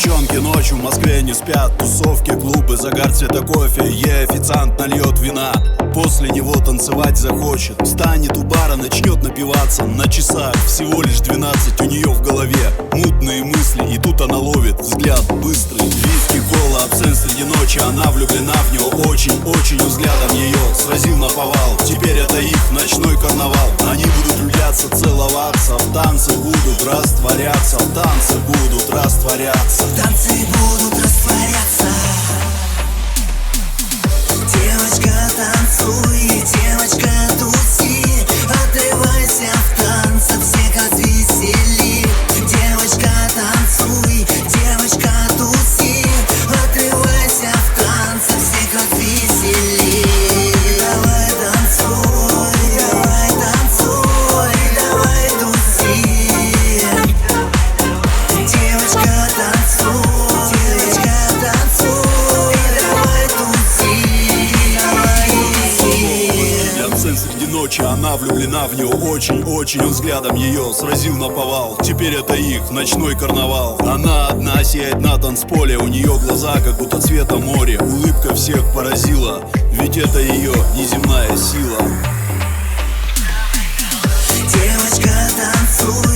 Девчонки ночью в Москве не спят. Тусовки, клубы, загар, цвета кофе. Ей официант нальет вина, после него танцевать захочет. Встанет у бара, начнет напиваться. На часах всего лишь 12, у нее в голове мутные мысли. И тут она ловит взгляд быстрый. Виски, кола, абсент среди ночи. Она влюблена в него очень-очень. Взглядом ее сразил наповал. Теперь это их ночной карнавал. Они будут влюбляться, целоваться. В танце будут растворяться. В танце будут растворяться. Танцы будут растворяться. Девочка, танцуй, девочка, туси. Отрывайся в танце, всех отвесели. Девочка, танцуй, девочка, туси. Отрывайся в танце, всех отвесели. Давай танцуй, давай танцуй, давай туси. Девочка, танцуй, девочка, танцуй, давай туси, давай туси. Абсент среди ночи, она влюблена в него очень-очень. Он взглядом ее сразил наповал. Теперь это их ночной карнавал. Она одна сияет на танцполе. У нее глаза как будто цвета моря. Улыбка всех поразила, ведь это ее неземная сила. Девочка, танцуй.